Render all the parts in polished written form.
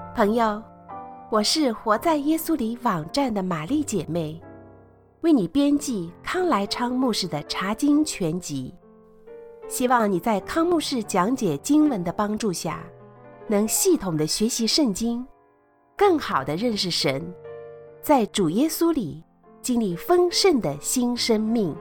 朋友，我是活在耶稣里网站的玛丽姐妹，为你编辑康来昌牧师的查经全集，希望你在康牧师讲解经文的帮助下，能系统的学习圣经，更好的认识神，在主耶稣里经历丰盛的新生命。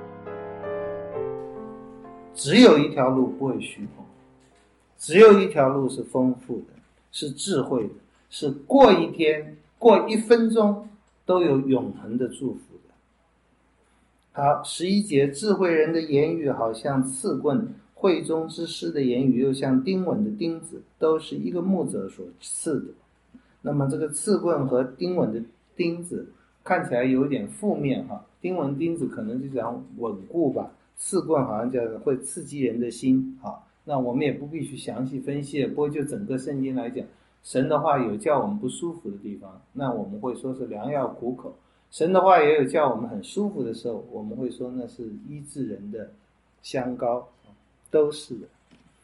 只有一条路不会虚空，只有一条路是丰富的，是智慧的，是过一天过1分钟都有永恒的祝福的。好，11节，智慧人的言语好像刺棍，慧中之师的言语又像钉稳的钉子，都是一个牧者所刺的。那么这个刺棍和钉稳的钉子看起来有点负面哈，钉稳钉子可能就讲稳固吧，刺棍好像叫会刺激人的心啊。那我们也不必去详细分析，不过就整个圣经来讲，神的话有叫我们不舒服的地方，那我们会说是良药苦口；神的话也有叫我们很舒服的时候，我们会说那是医治人的香膏，都是的。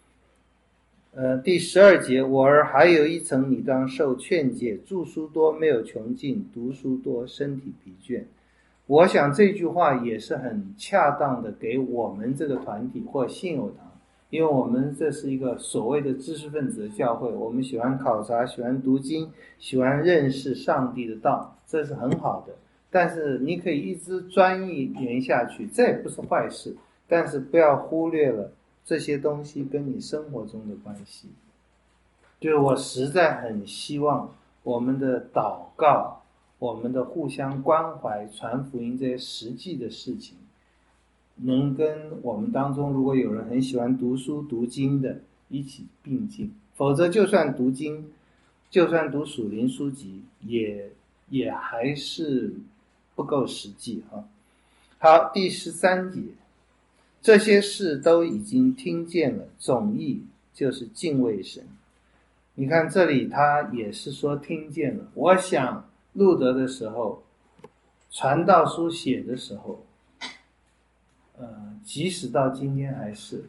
第12节，我儿还有一层，你当受劝诫，著书多没有穷尽，读书多身体疲倦。我想这句话也是很恰当的给我们这个团体或信友堂，因为我们这是一个所谓的知识分子的教会，我们喜欢考察，喜欢读经，喜欢认识上帝的道，这是很好的。但是你可以一直钻研下去，这也不是坏事，但是不要忽略了这些东西跟你生活中的关系。就是我实在很希望我们的祷告，我们的互相关怀，传福音这些实际的事情，能跟我们当中如果有人很喜欢读书读经的一起并进，否则就算读经，就算读属灵书籍，也还是不够实际哈。好，第13节，这些事都已经听见了，总意就是敬畏神。你看这里他也是说听见了，我想路德的时候，传道书写的时候，即使到今天还是，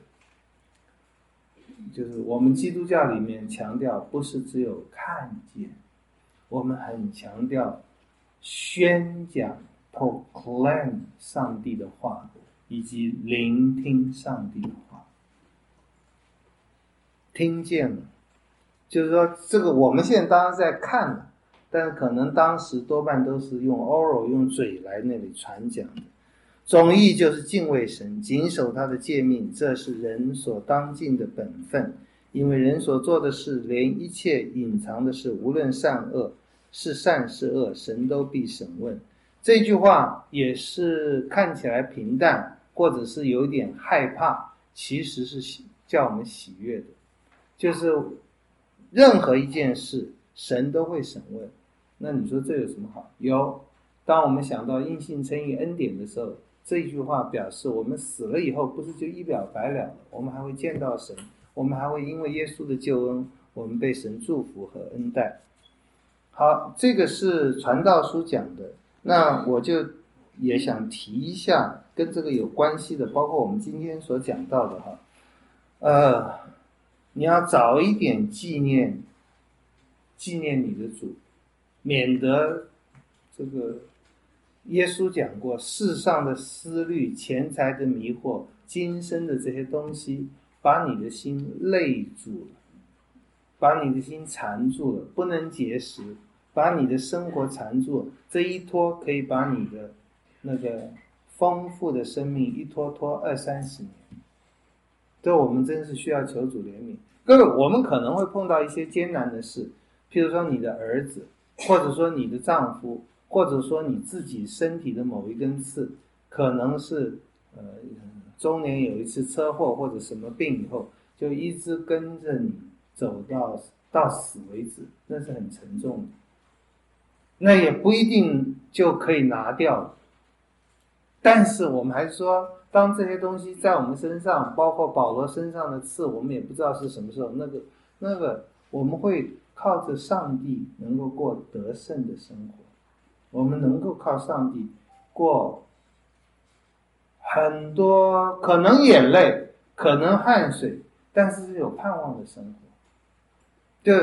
就是我们基督教里面强调不是只有看见，我们很强调宣讲 proclaim 上帝的话，以及聆听上帝的话。听见了，就是说这个我们现在当然在看了，但是可能当时多半都是用 oral 用嘴来那里传讲的。总意就是敬畏神，谨守他的诫命，这是人所当尽的本分。因为人所做的事，连一切隐藏的事，无论善恶，是善是恶，神都必审问。这句话也是看起来平淡，或者是有点害怕，其实是叫我们喜悦的。就是任何一件事，神都会审问。那你说这有什么好？有，当我们想到因信称义恩典的时候，这句话表示我们死了以后不是就一了百了了，我们还会见到神，我们还会因为耶稣的救恩，我们被神祝福和恩待。好，这个是传道书讲的，那我就也想提一下跟这个有关系的，包括我们今天所讲到的哈。你要早一点纪念你的主，免得这个耶稣讲过，世上的思虑、钱财的迷惑、今生的这些东西，把你的心累住了，把你的心缠住了，不能节食，把你的生活缠住了，这一拖可以把你的那个丰富的生命一拖20-30年。这我们真是需要求主怜悯。各位，我们可能会碰到一些艰难的事，譬如说你的儿子，或者说你的丈夫，或者说你自己身体的某一根刺，可能是中年有一次车祸或者什么病以后，就一直跟着你走到死为止，那是很沉重的。那也不一定就可以拿掉，但是我们还是说，当这些东西在我们身上，包括保罗身上的刺，我们也不知道是什么时候，那个我们会靠着上帝能够过得胜的生活，我们能够靠上帝过很多可能眼泪，可能汗水，但是有盼望的生活。就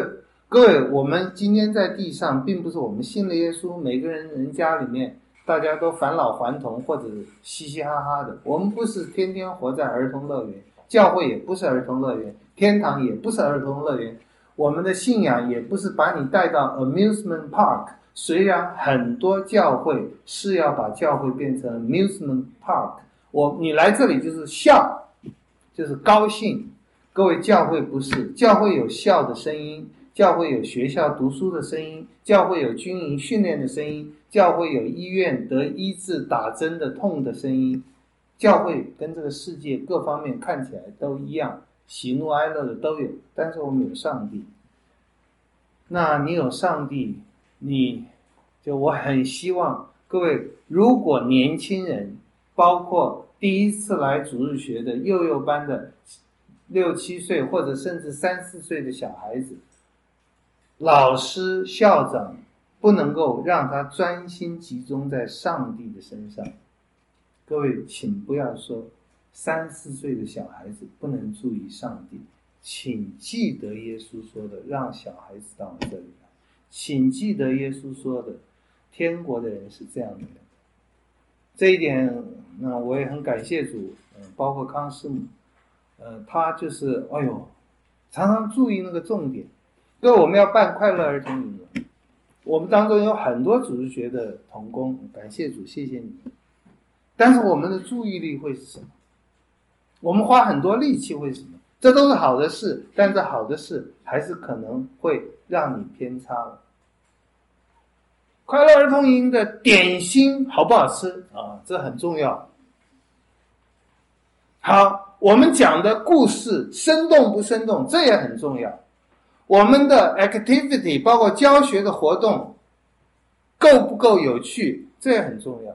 各位，我们今天在地上，并不是我们信了耶稣，每个人家里面大家都返老还童或者嘻嘻哈哈的。我们不是天天活在儿童乐园，教会也不是儿童乐园，天堂也不是儿童乐园。我们的信仰也不是把你带到 amusement park， 虽然很多教会是要把教会变成 amusement park， 你来这里就是笑，就是高兴。各位，教会不是，教会有笑的声音，教会有学校读书的声音，教会有军营训练的声音，教会有医院得医治打针的痛的声音。教会跟这个世界各方面看起来都一样，喜怒哀乐的都有，但是我们有上帝。那你有上帝，我很希望各位，如果年轻人，包括第一次来主日学的幼幼班的6、7岁或者甚至3、4岁的小孩子，老师校长不能够让他专心集中在上帝的身上。各位请不要说3、4岁的小孩子不能注意上帝，请记得耶稣说的，让小孩子到我这里来。请记得耶稣说的，天国的人是这样的人。这一点我也很感谢主，包括康师母，他就是常常注意那个重点。各位，我们要办快乐儿童营了，我们当中有很多主日学的同工，感谢主，谢谢你。但是我们的注意力会是什么？我们花很多力气会是什么？这都是好的事，但这好的事还是可能会让你偏差了。快乐儿童营的点心好不好吃啊？这很重要。好，我们讲的故事生动不生动，这也很重要。我们的 activity 包括教学的活动够不够有趣，这也很重要。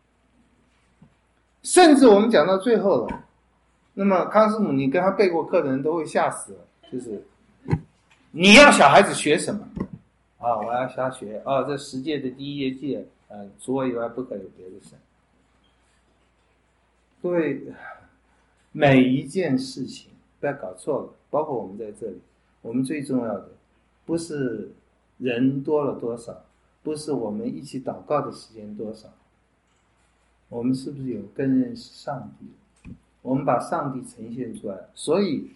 甚至我们讲到最后了，那么康师母你跟他背过课的人都会吓死了，就是你要小孩子学什么我要瞎学这10届的第1届除我以外不可有别的神。对，每一件事情不要搞错了，包括我们在这里，我们最重要的不是人多了多少，不是我们一起祷告的时间多少，我们是不是有更认识上帝？我们把上帝呈现出来。所以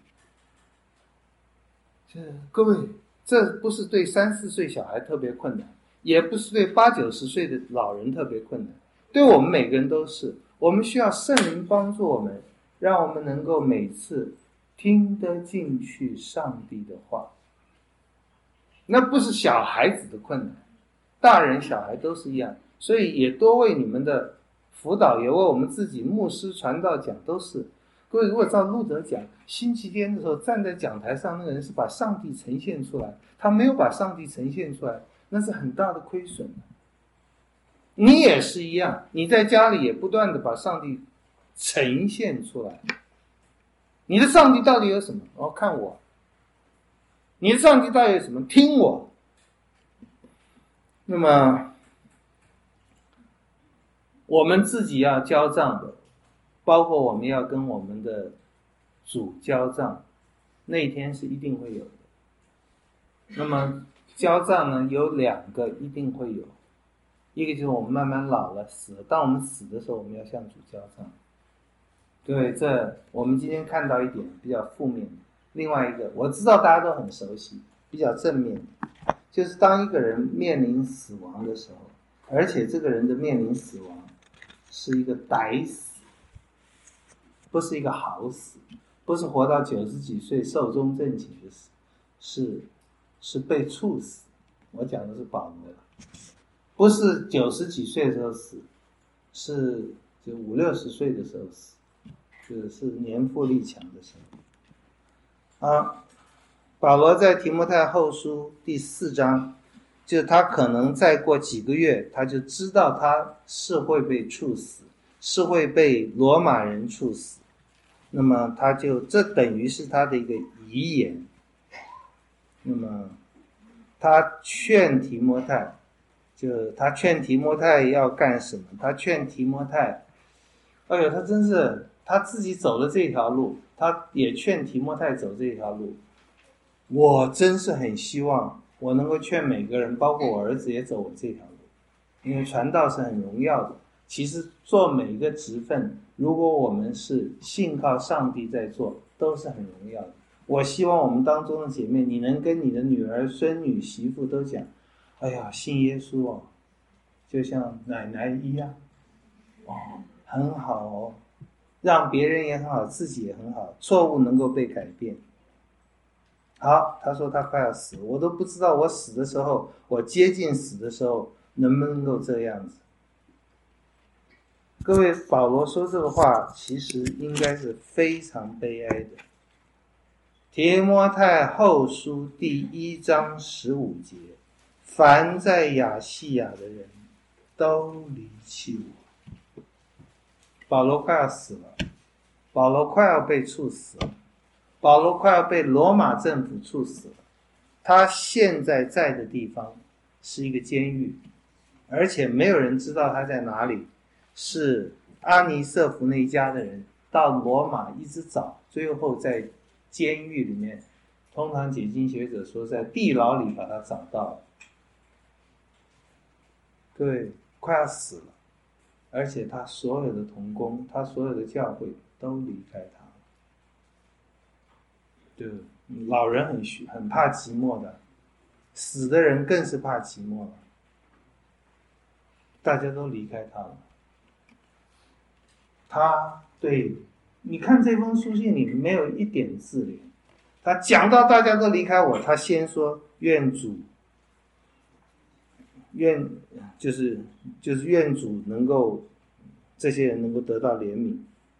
各位，这不是对3、4岁小孩特别困难，也不是对8、90岁的老人特别困难，对我们每个人都是。我们需要圣灵帮助我们，让我们能够每次听得进去上帝的话。那不是小孩子的困难，大人小孩都是一样。所以也多为你们的辅导，也为我们自己牧师传道讲，都是。各位，如果照路德讲，星期天的时候站在讲台上，那个人是把上帝呈现出来，他没有把上帝呈现出来，那是很大的亏损。你也是一样，你在家里也不断的把上帝呈现出来。你的上帝到底有什么？看我。你的上帝到底有什么？听我。那么我们自己要交账的，包括我们要跟我们的主交账，那一天是一定会有的。那么交账呢，有2个一定会有，一个就是我们慢慢老了死了，当我们死的时候，我们要向主交账。对，这我们今天看到一点比较负面的。另外一个我知道大家都很熟悉，比较正面的，就是当一个人面临死亡的时候，而且这个人的面临死亡是一个歹死，不是一个好死，不是活到90几岁寿终正寝的死，是被处死。我讲的是保罗，不是90几岁的时候死，是就50、60岁的时候死，就是年富力强的时候。保罗在提摩太后书第4章，就他可能再过几个月，他就知道他是会被处死，是会被罗马人处死。那么这等于是他的一个遗言。那么他劝提摩太，他劝提摩太要干什么？他劝提摩太，他真是他自己走了这条路，他也劝提摩太走这条路。我真是很希望我能够劝每个人，包括我儿子也走我这条路，因为传道是很荣耀的。其实做每一个职分，如果我们是信靠上帝在做，都是很荣耀的。我希望我们当中的姐妹，你能跟你的女儿、孙女、媳妇都讲，哎呀，信耶稣哦，就像奶奶一样，哦，很好哦，让别人也很好，自己也很好，错误能够被改变。好，他说他快要死，我都不知道我死的时候，我接近死的时候能不能够这样子。各位，保罗说这个话其实应该是非常悲哀的。提摩太后书第1章15节，凡在亚细亚的人都离弃我。保罗快要死了，保罗快要被处死了，保罗快要被罗马政府处死了。他现在在的地方是一个监狱，而且没有人知道他在哪里。是阿尼瑟弗那一家的人到罗马一直找，最后在监狱里面，通常解经学者说在地牢里把他找到了。各位，快要死了，而且他所有的同工，他所有的教会都离开他了。对，老人很怕寂寞的，死的人更是怕寂寞了，大家都离开他了。他对，你看这封书信里没有一点自怜，他讲到大家都离开我，他先说愿主，就是愿主能够这些人能够得到怜悯。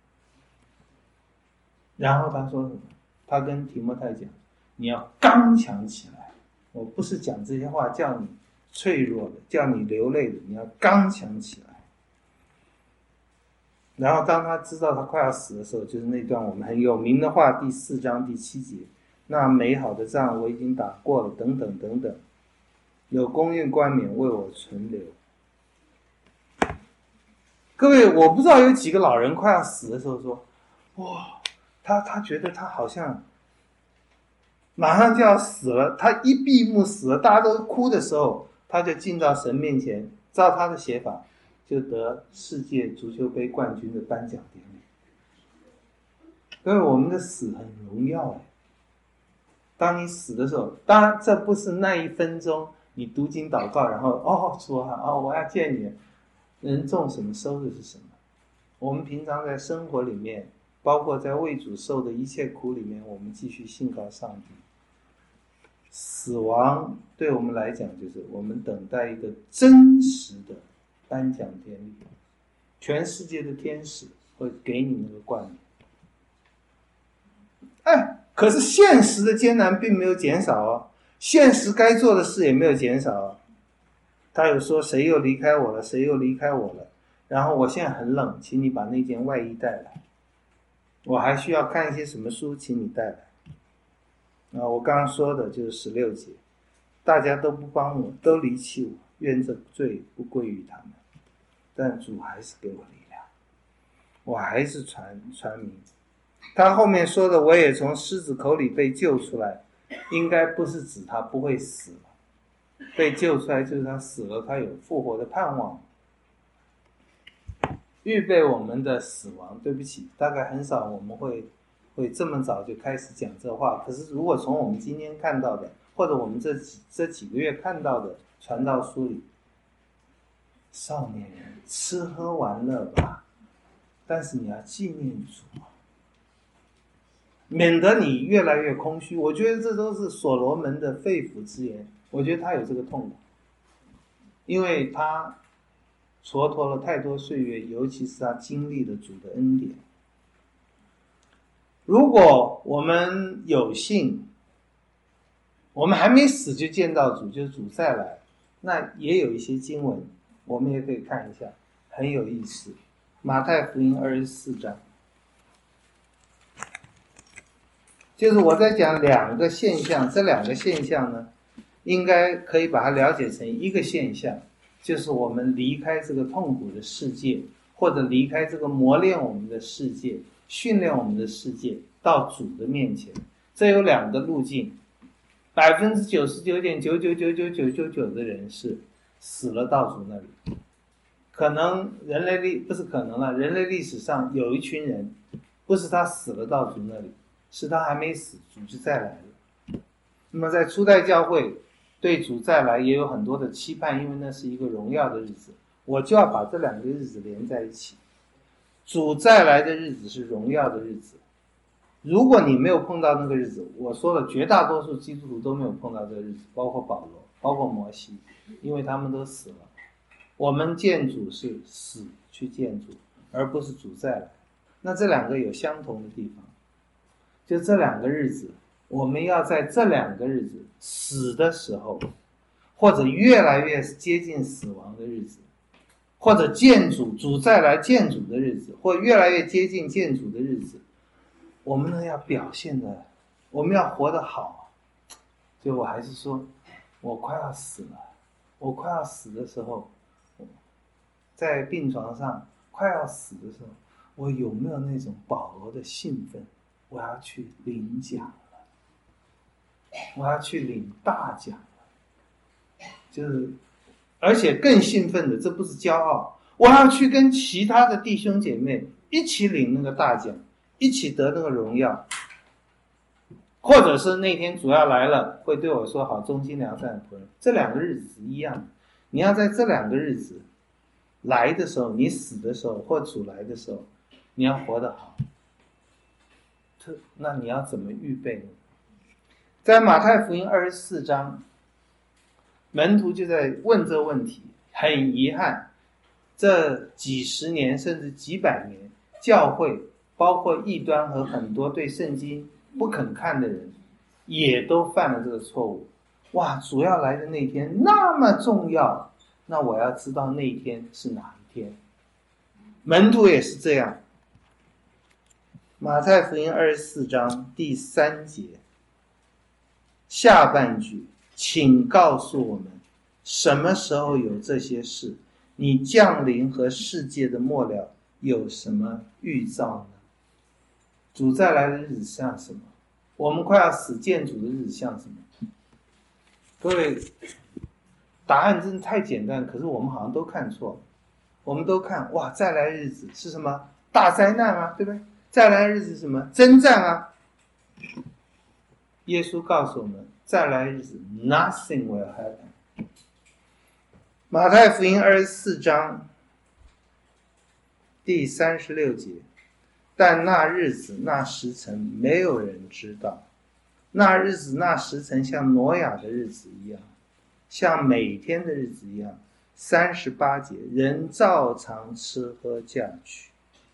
然后他说什么？他跟提摩太讲，你要刚强起来，我不是讲这些话叫你脆弱的，叫你流泪的，你要刚强起来。然后当他知道他快要死的时候，就是那段我们很有名的话，第4章第7节，那美好的仗我已经打过了，等等等等，有公运冠冕为我存留。各位，我不知道有几个老人快要死的时候说，哇，他觉得他好像马上就要死了，他一闭目死了，大家都哭的时候，他就进到神面前，照他的写法就得世界足球杯冠军的颁奖典礼。因为我们的死很荣耀哎。当你死的时候，当然这不是那1分钟你读经祷告，然后主啊，我要见你。人种什么收的是什么。我们平常在生活里面，包括在为主受的一切苦里面，我们继续信靠上帝。死亡对我们来讲，就是我们等待一个真实的颁奖典礼，全世界的天使会给你那个冠冕。可是现实的艰难并没有减少哦，现实该做的事也没有减少哦。他有说谁又离开我了，谁又离开我了，然后我现在很冷，请你把那件外衣带来，我还需要看一些什么书，请你带来。我刚刚说的就是16节，大家都不帮我，都离弃我，愿这罪不归于他们，但主还是给我力量，我还是传明。他后面说的我也从狮子口里被救出来，应该不是指他不会死了，被救出来就是他死了，他有复活的盼望，预备我们的死亡。对不起，大概很少我们会这么早就开始讲这话。可是如果从我们今天看到的，或者我们这几个月看到的传道书里，少年人吃喝玩乐吧，但是你要纪念主，免得你越来越空虚。我觉得这都是所罗门的肺腑之言，我觉得他有这个痛苦，因为他蹉跎了太多岁月，尤其是他经历了主的恩典。如果我们有幸，我们还没死就见到主，就是主再来，那也有一些经文我们也可以看一下，很有意思。马太福音24章，就是我在讲2个现象，这2个现象呢，应该可以把它了解成一个现象，就是我们离开这个痛苦的世界，或者离开这个磨练我们的世界，训练我们的世界，到主的面前。这有2个路径。 99.9999999的人是死了到主那里。可能人类历史上有一群人，不是他死了到主那里，是他还没死，主就再来了。那么在初代教会对主再来也有很多的期盼，因为那是一个荣耀的日子，我就要把这两个日子连在一起。主再来的日子是荣耀的日子，如果你没有碰到那个日子，我说了，绝大多数基督徒都没有碰到这个日子，包括保罗，包括摩西，因为他们都死了。我们见主是死去见主，而不是主再来。那这两个有相同的地方，就这两个日子，我们要在这两个日子死的时候，或者越来越接近死亡的日子，或者见主，主再来见主的日子，或越来越接近见主的日子，我们呢要表现的，我们要活得好。就我还是说，我快要死了，我快要死的时候，在病床上快要死的时候，我有没有那种保罗的兴奋？我要去领奖了，我要去领大奖了，就是而且更兴奋的，这不是骄傲，我要去跟其他的弟兄姐妹一起领那个大奖，一起得那个荣耀。或者是那天主要来了，会对我说好，忠心良善的仆人。这两个日子是一样的，你要在这两个日子来的时候，你死的时候，或主来的时候，你要活得好。那你要怎么预备呢？在马太福音24章，门徒就在问这问题。很遗憾，这几十年甚至几百年，教会包括异端和很多对圣经不肯看的人，也都犯了这个错误。哇，主要来的那天那么重要，那我要知道那一天是哪一天。门徒也是这样。马太福音24章第3节下半句，请告诉我们什么时候有这些事？你降临和世界的末了有什么预兆呢？主再来的日子像什么？我们快要死见主的日子像什么？各位，答案真的太简单，可是我们好像都看错了。我们都看，哇，再来的日子是什么？大灾难啊，对不对？再来的日子是什么？征战啊。耶稣告诉我们，再来的日子 nothing will happen。 马太福音24章第36节，但那日子那时辰没有人知道，那日子那时辰像挪亚的日子一样，像每天的日子一样。38节，人照常吃喝嫁娶。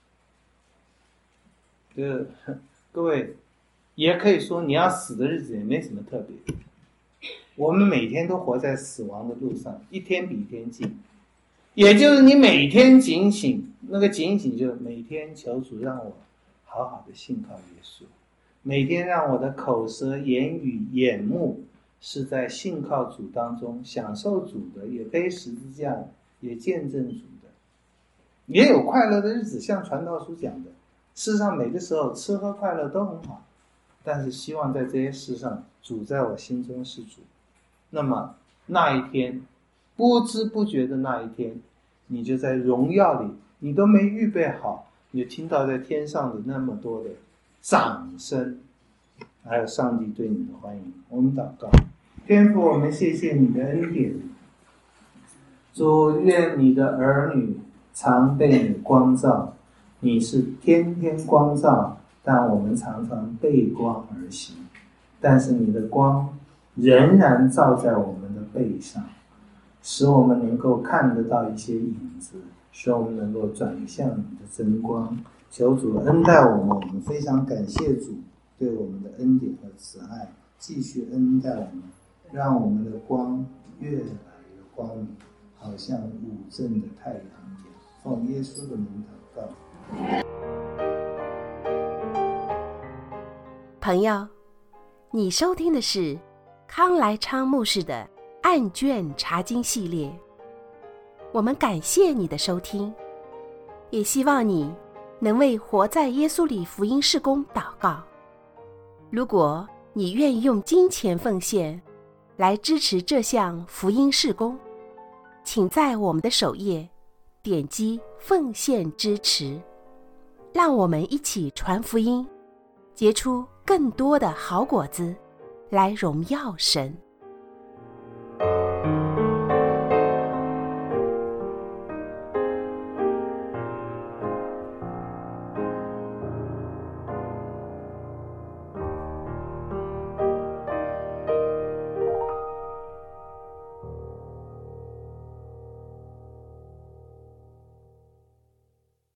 各位也可以说，你要死的日子也没什么特别。我们每天都活在死亡的路上，一天比一天近。也就是你每天警醒，那个警醒就是每天求主让我好好的信靠耶稣，每天让我的口舌言语眼目是在信靠主当中，享受主的，也背十字架，也见证主的，也有快乐的日子。像传道书讲的，事实上每个时候吃喝快乐都很好，但是希望在这些事上主在我心中是主。那么那一天，不知不觉的那一天，你就在荣耀里，你都没预备好，你就听到在天上的那么多的掌声，还有上帝对你的欢迎。我们祷告。天父，我们谢谢你的恩典，主，愿你的儿女常被你光照。你是天天光照，但我们常常背光而行，但是你的光仍然照在我们的背上，使我们能够看得到一些影子，使我们能够转向你的真光。求主恩待我们，我们非常感谢主对我们的恩典和慈爱，继续恩待我们，让我们的光越来越光明，好像午正的太阳一样。奉耶稣的名祷告。 朋友，你收听的是康来昌牧师的案卷查经系列。我们感谢你的收听，也希望你能为活在耶稣里福音事工祷告。如果你愿意用金钱奉献来支持这项福音事工，请在我们的首页点击奉献支持，让我们一起传福音，结出更多的好果子，来荣耀神。